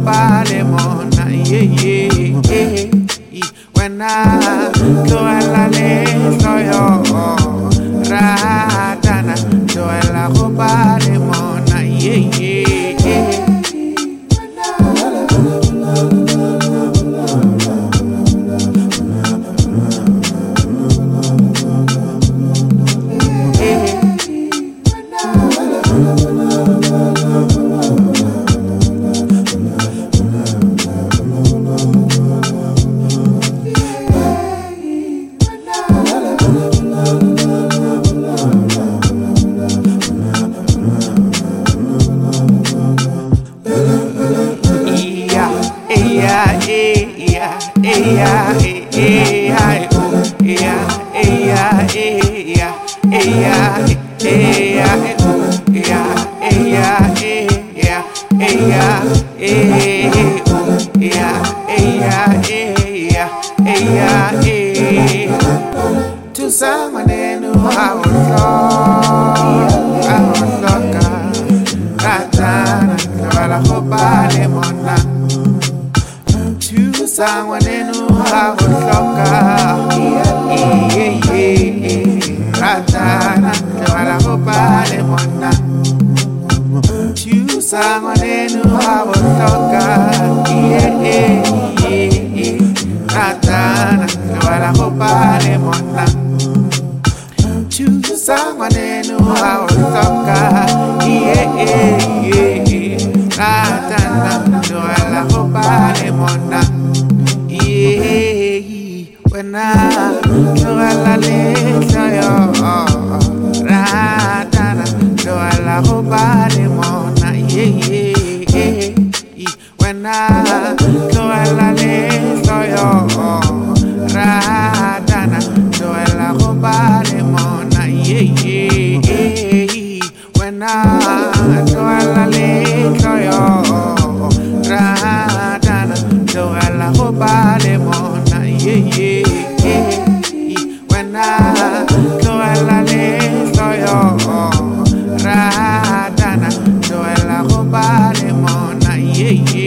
ropa de mona, when I go a la le soy yo, ratana, yo a la ropa de mona, to someone who I was loca, ratana, la ropa de mona. To someone who I was loca, ratana, la ropa de mona. To someone who I was loca, ratana, la ropa de mona. To someone who I was loca, ratana, la ropa de mona. When I go a la letra yo, ratana, la ropa de mona. When I go a la letra yo, ratana, la ropa de mona. When I go a la letra yo, ratana, la ropa de mona. When I go a la letra yo, ratana, la ropa de mona.